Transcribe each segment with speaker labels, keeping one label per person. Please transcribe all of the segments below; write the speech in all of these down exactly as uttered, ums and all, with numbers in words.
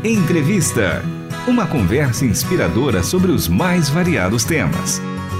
Speaker 1: Entrevista. Uma conversa inspiradora sobre os mais variados temas.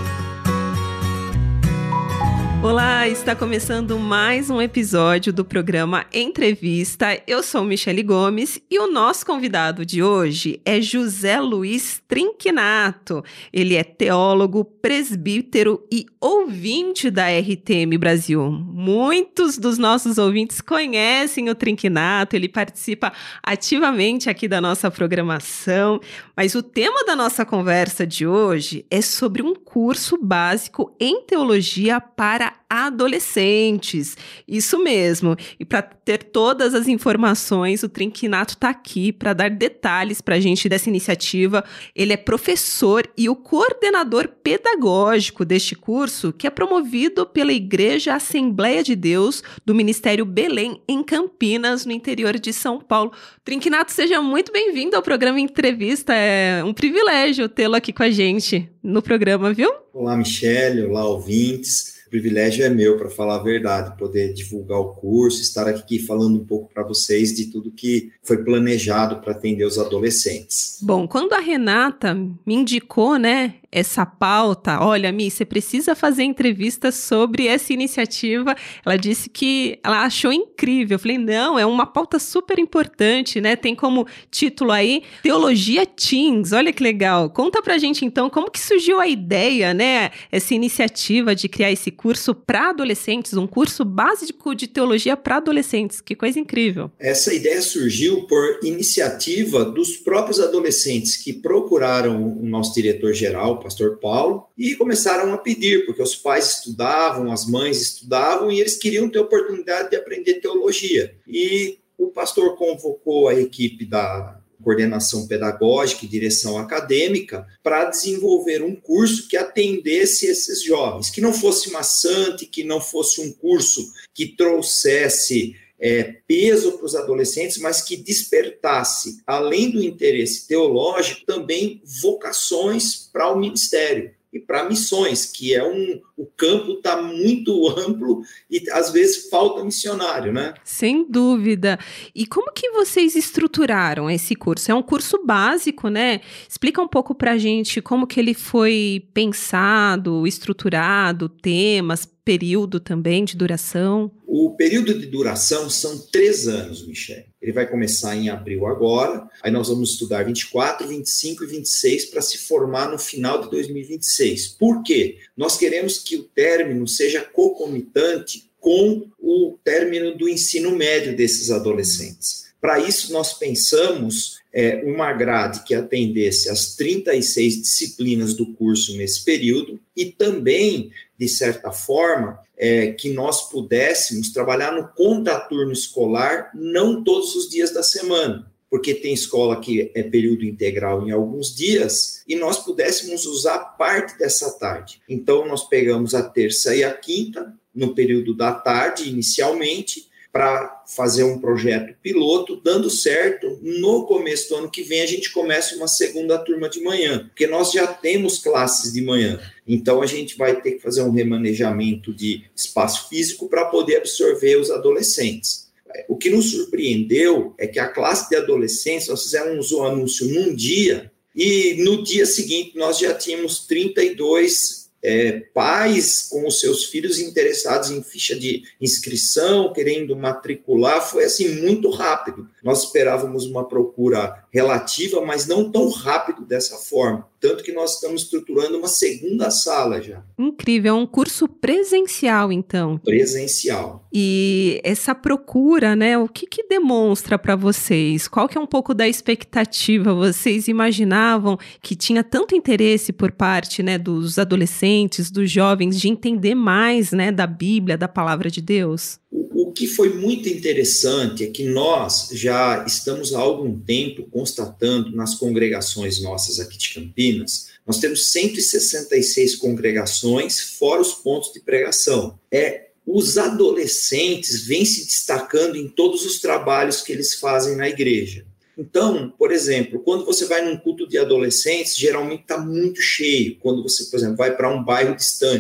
Speaker 2: Olá, está começando mais um episódio do programa Entrevista. Eu sou Michele Gomes e o nosso convidado de hoje é José Luiz Trinquinato. Ele é teólogo, presbítero e ouvinte da R T M Brasil. Muitos dos nossos ouvintes conhecem o Trinquinato, ele participa ativamente aqui da nossa programação, mas o tema da nossa conversa de hoje é sobre um curso básico em teologia para adolescentes. Isso mesmo. E para ter todas as informações, o Trinquinato está aqui para dar detalhes para a gente dessa iniciativa. Ele é professor e o coordenador pedagógico deste curso, que é promovido pela Igreja Assembleia de Deus do Ministério Belém, em Campinas, no interior de São Paulo. Trinquinato, seja muito bem-vindo ao programa Entrevista. É um privilégio tê-lo aqui com a gente no programa, viu?
Speaker 3: Olá, Michele. Olá, ouvintes. O privilégio é meu, para falar a verdade, poder divulgar o curso, estar aqui falando um pouco para vocês de tudo que foi planejado para atender os adolescentes.
Speaker 2: Bom, quando a Renata me indicou, né, essa pauta, olha, Mi, você precisa fazer entrevista sobre essa iniciativa, ela disse que ela achou incrível. Eu falei, não, é uma pauta super importante, né, tem como título aí, Teologia Teens, olha que legal. Conta pra gente, então, como que surgiu a ideia, né, essa iniciativa de criar esse curso para adolescentes, um curso básico de teologia para adolescentes, que coisa incrível.
Speaker 3: Essa ideia surgiu por iniciativa dos próprios adolescentes que procuraram o nosso diretor-geral, o pastor Paulo, e começaram a pedir, porque os pais estudavam, as mães estudavam, e eles queriam ter oportunidade de aprender teologia. E o pastor convocou a equipe da coordenação pedagógica e direção acadêmica para desenvolver um curso que atendesse esses jovens, que não fosse maçante, que não fosse um curso que trouxesse é, peso para os adolescentes, mas que despertasse, além do interesse teológico, também vocações para o ministério e para missões, que é um, o campo está muito amplo e às vezes falta missionário, né?
Speaker 2: Sem dúvida. E como que vocês estruturaram esse curso? É um curso básico, né? Explica um pouco para a gente como que ele foi pensado, estruturado, temas, período também de duração.
Speaker 3: O período de duração são três anos, Michele. Ele vai começar em abril agora, aí nós vamos estudar vinte e quatro, vinte e cinco e vinte e seis para se formar no final de dois mil e vinte e seis. Por quê? Nós queremos que o término seja concomitante com o término do ensino médio desses adolescentes. Para isso, nós pensamos é, uma grade que atendesse às trinta e seis disciplinas do curso nesse período e também, de certa forma, é, que nós pudéssemos trabalhar no contraturno escolar não todos os dias da semana, porque tem escola que é período integral em alguns dias, e nós pudéssemos usar parte dessa tarde. Então, nós pegamos a terça e a quinta, no período da tarde, inicialmente, para fazer um projeto piloto, dando certo, no começo do ano que vem a gente começa uma segunda turma de manhã, porque nós já temos classes de manhã, então a gente vai ter que fazer um remanejamento de espaço físico para poder absorver os adolescentes. O que nos surpreendeu é que a classe de adolescentes, nós fizemos o anúncio num dia, e no dia seguinte nós já tínhamos trinta e dois É, pais com os seus filhos interessados em ficha de inscrição, querendo matricular, foi assim muito rápido. Nós esperávamos uma procura relativa, mas não tão rápido dessa forma. Tanto que nós estamos estruturando uma segunda sala já.
Speaker 2: Incrível, é um curso presencial, então.
Speaker 3: Presencial.
Speaker 2: E essa procura, né, o que que demonstra para vocês? Qual que é um pouco da expectativa? Vocês imaginavam que tinha tanto interesse por parte, né, dos adolescentes, dos jovens, de entender mais, né, da Bíblia, da Palavra de Deus?
Speaker 3: O, o que foi muito interessante é que nós já estamos há algum tempo constatando nas congregações nossas aqui de Campinas, nós temos cento e sessenta e seis congregações, fora os pontos de pregação. É, os adolescentes vêm se destacando em todos os trabalhos que eles fazem na igreja. Então, por exemplo, quando você vai num culto de adolescentes, geralmente está muito cheio. Quando você, por exemplo, vai para um bairro distante,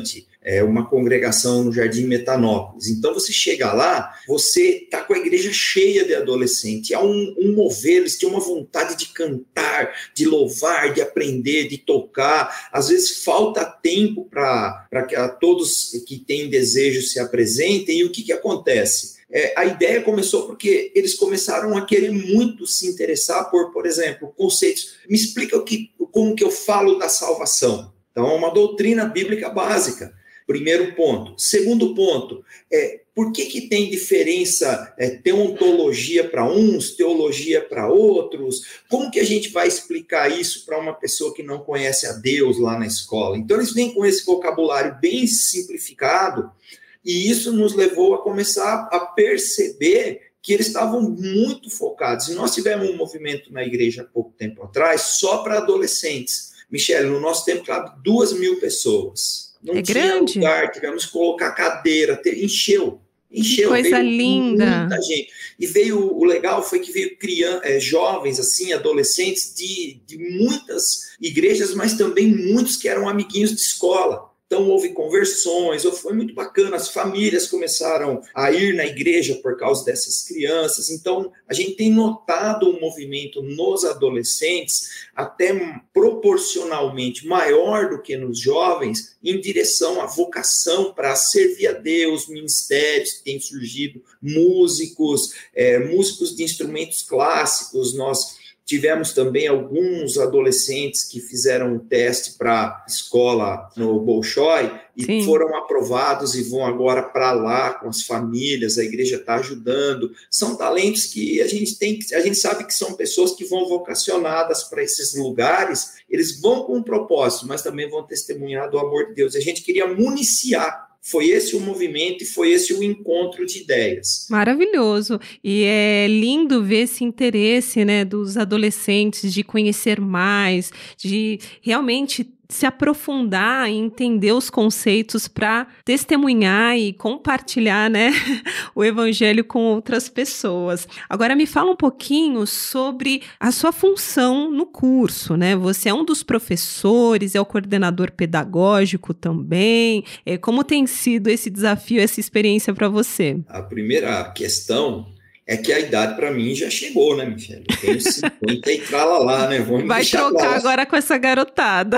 Speaker 3: é uma congregação no Jardim Metanópolis. Então você chega lá, você está com a igreja cheia de adolescentes, há um, um mover, eles têm uma vontade de cantar, de louvar, de aprender, de tocar. Às vezes falta tempo para que a todos que têm desejo se apresentem, e o que, que acontece? É, a ideia começou porque eles começaram a querer muito se interessar por, por exemplo, conceitos. Me explica o que, como que eu falo da salvação. Então, é uma doutrina bíblica básica. Primeiro ponto. Segundo ponto, é, por que, que tem diferença, é, teontologia para uns, teologia para outros? Como que a gente vai explicar isso para uma pessoa que não conhece a Deus lá na escola? Então, eles vêm com esse vocabulário bem simplificado, e isso nos levou a começar a perceber que eles estavam muito focados. E nós tivemos um movimento na igreja há pouco tempo atrás, só para adolescentes. Michele, no nosso tempo, cabe duas mil pessoas. Não
Speaker 2: é
Speaker 3: tinha
Speaker 2: grande.
Speaker 3: lugar, tivemos que colocar cadeira, ter, encheu. Encheu,
Speaker 2: que coisa
Speaker 3: veio
Speaker 2: linda.
Speaker 3: Muita gente. E veio, o legal foi que veio crianças, é, jovens, assim, adolescentes de, de muitas igrejas, mas também muitos que eram amiguinhos de escola. Então, houve conversões, foi muito bacana, as famílias começaram a ir na igreja por causa dessas crianças. Então, a gente tem notado um movimento nos adolescentes, até proporcionalmente maior do que nos jovens, em direção à vocação para servir a Deus, ministérios que têm surgido, músicos, é, músicos de instrumentos clássicos. Nós tivemos também alguns adolescentes que fizeram um teste para escola no Bolshoi e Sim. foram aprovados e vão agora para lá com as famílias, a igreja está ajudando. São talentos que a gente tem, a gente sabe que são pessoas que vão vocacionadas para esses lugares, eles vão com um propósito, mas também vão testemunhar do amor de Deus. A gente queria municiar. Foi esse o movimento e foi esse o encontro de ideias.
Speaker 2: Maravilhoso. E é lindo ver esse interesse, né, dos adolescentes de conhecer mais, de realmente se aprofundar e entender os conceitos para testemunhar e compartilhar, né, o evangelho com outras pessoas. Agora me fala um pouquinho sobre a sua função no curso, né? Você é um dos professores, é o coordenador pedagógico também. É, como tem sido esse desafio, essa experiência para você?
Speaker 3: A primeira questão é que a idade para mim já chegou, né, Michele? Eu tenho cinquenta e tralalá, né? Vamos
Speaker 2: Vai trocar lá. Agora com essa garotada.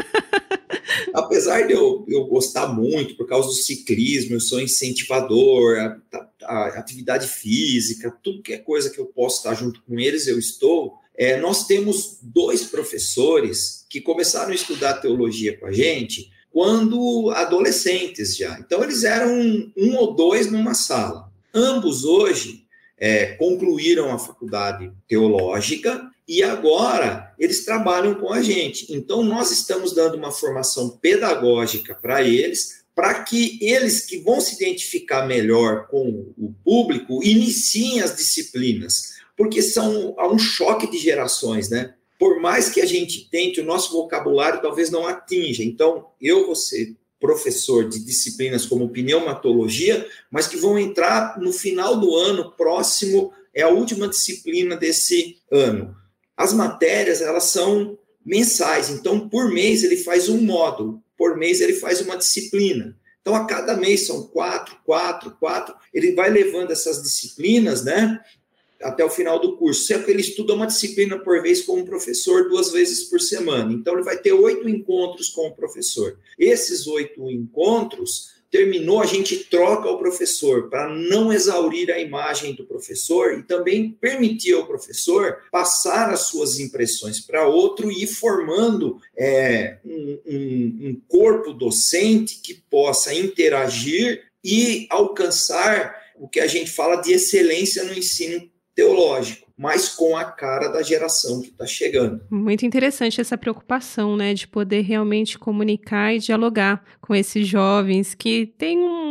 Speaker 3: Apesar de eu, eu gostar muito, por causa do ciclismo, eu sou incentivador, a, a, a atividade física, tudo que é coisa que eu posso estar junto com eles, eu estou. É, nós temos dois professores que começaram a estudar teologia com a gente quando adolescentes já. Então, eles eram um, um ou dois numa sala. Ambos hoje É, concluíram a faculdade teológica e agora eles trabalham com a gente. Então, nós estamos dando uma formação pedagógica para eles, para que eles que vão se identificar melhor com o público iniciem as disciplinas, porque são, há um choque de gerações, né? Por mais que a gente tente, o nosso vocabulário talvez não atinja. Então, eu vou ser professor de disciplinas como pneumatologia, mas que vão entrar no final do ano próximo, é a última disciplina desse ano. As matérias, elas são mensais, então por mês ele faz um módulo, por mês ele faz uma disciplina. Então a cada mês são quatro, quatro, quatro, ele vai levando essas disciplinas, né, até o final do curso. Sempre que ele estuda uma disciplina por vez com um professor, duas vezes por semana. Então, ele vai ter oito encontros com o professor. Esses oito encontros, terminou, a gente troca o professor para não exaurir a imagem do professor e também permitir ao professor passar as suas impressões para outro e ir formando é, um, um, um corpo docente que possa interagir e alcançar o que a gente fala de excelência no ensino teológico, mas com a cara da geração que está chegando.
Speaker 2: Muito interessante essa preocupação, né, de poder realmente comunicar e dialogar com esses jovens que têm um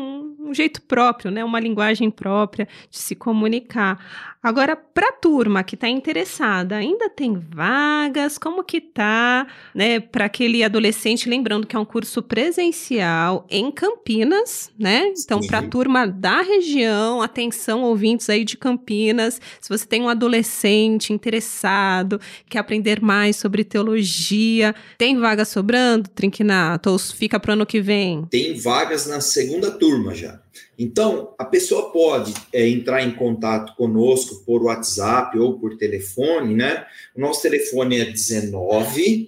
Speaker 2: um jeito próprio, né? Uma linguagem própria de se comunicar. Agora, para a turma que está interessada, ainda tem vagas? Como que tá, né? Para aquele adolescente, lembrando que é um curso presencial em Campinas, né? Então, para a turma da região, atenção, ouvintes aí de Campinas, se você tem um adolescente interessado, quer aprender mais sobre teologia, tem vaga sobrando, Trinquinato? Ou fica para o ano que vem?
Speaker 3: Tem vagas na segunda turma já. Então, a pessoa pode é, entrar em contato conosco por WhatsApp ou por telefone, né? O nosso telefone é dezenove,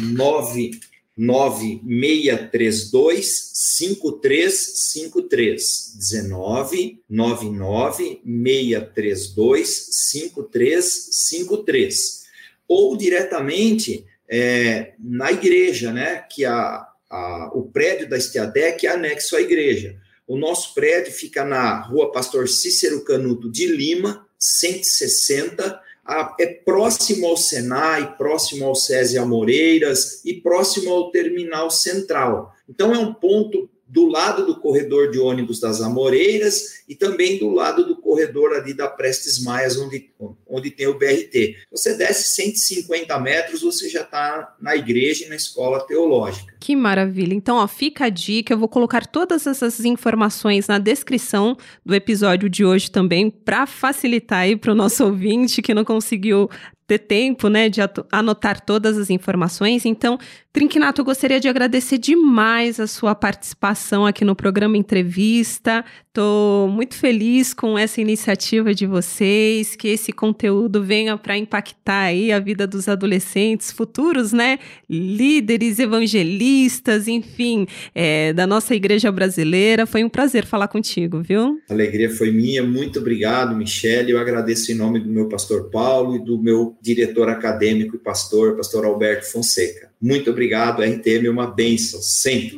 Speaker 3: nove nove seis três dois, cinco três cinco três. dezenove, nove nove seis três dois, cinco três cinco três. Ou diretamente é, na igreja, né? Que a, a, o prédio da Estiadec é anexo à igreja. O nosso prédio fica na Rua Pastor Cícero Canuto de Lima, cento e sessenta, é próximo ao Senai, próximo ao SESI Amoreiras e próximo ao Terminal Central. Então, é um ponto do lado do corredor de ônibus das Amoreiras e também do lado do corredor ali da Prestes Maias, onde, onde tem o B R T. Você desce cento e cinquenta metros, você já está na igreja e na escola teológica.
Speaker 2: Que maravilha. Então, ó, fica a dica, eu vou colocar todas essas informações na descrição do episódio de hoje também, para facilitar aí para o nosso ouvinte que não conseguiu ter tempo, né, de anotar todas as informações. Então, Trinquinato, eu gostaria de agradecer demais a sua participação aqui no programa Entrevista. Estou muito feliz com essa iniciativa de vocês, que esse conteúdo venha para impactar aí a vida dos adolescentes futuros, né, líderes, evangelistas, enfim, é, da nossa igreja brasileira. Foi um prazer falar contigo, viu?
Speaker 3: A alegria foi minha. Muito obrigado, Michele. Eu agradeço em nome do meu pastor Paulo e do meu diretor acadêmico e pastor, pastor Alberto Fonseca. Muito obrigado, R T M é uma bênção, sempre.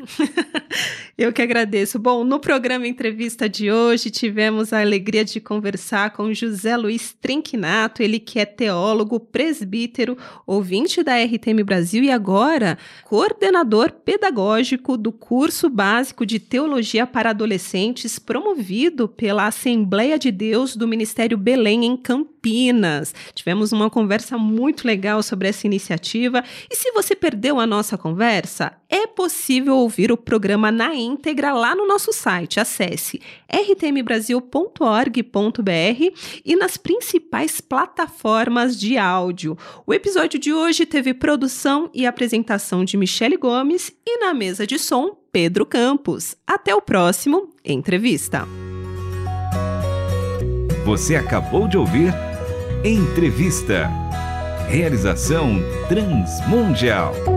Speaker 2: Eu que agradeço. Bom, no programa Entrevista de hoje, tivemos a alegria de conversar com José Luiz Trinquinato, ele que é teólogo, presbítero, ouvinte da R T M Brasil e agora coordenador pedagógico do curso básico de teologia para adolescentes, promovido pela Assembleia de Deus do Ministério Belém, em Campinas. Tivemos uma conversa muito legal sobre essa iniciativa e se você perdeu a nossa conversa, é possível ouvir o programa na íntegra lá no nosso site. Acesse r t m brasil ponto org ponto b r e nas principais plataformas de áudio. O episódio de hoje teve produção e apresentação de Michele Gomes e na mesa de som, Pedro Campos. Até o próximo Entrevista.
Speaker 1: Você acabou de ouvir Entrevista. Realização Transmundial.